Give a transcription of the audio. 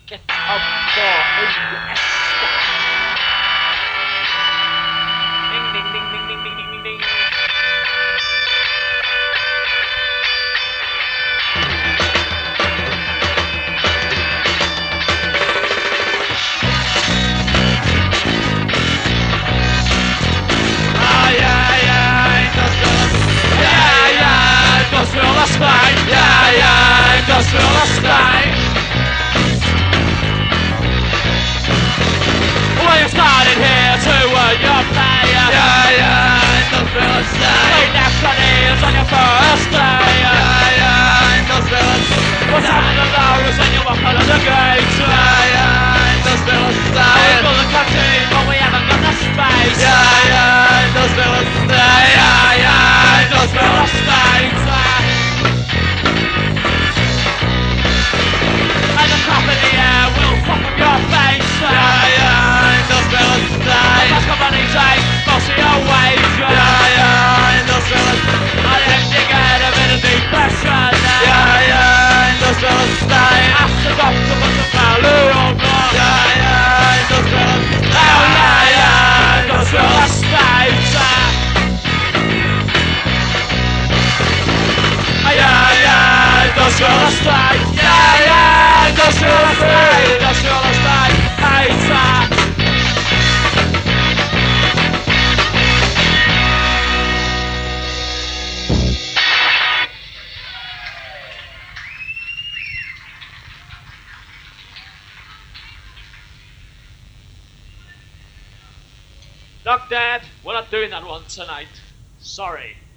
Get up for AUS. Ding ding ding ding ding ding ding ding ding. Industrial estate, yeah, industrial estate. Well, you started here to earn your pay, yeah, industrial estate. Clean out your nails on your first day, yeah, industrial estate. What's up with the lowers when you walk out of the gates, yeah, industrial estate. We've got the canteen, but we haven't got the space, yeah, industrial estate, yeah, industrial estate. Up in the air, we'll fuck up your face. Yeah, industrial estate. That's got money take, most of your wage. Yeah, industrial estate. I didn't dig out of it in depression. Yeah, industrial estate. Ask the doctor what's the value of love. Yeah, industrial estate. Oh yeah, industrial estate. Yeah, industrial estate. Yeah, industrial estate. Industrial estate. Hater. Look, Dad, we're not doing that one tonight. Sorry.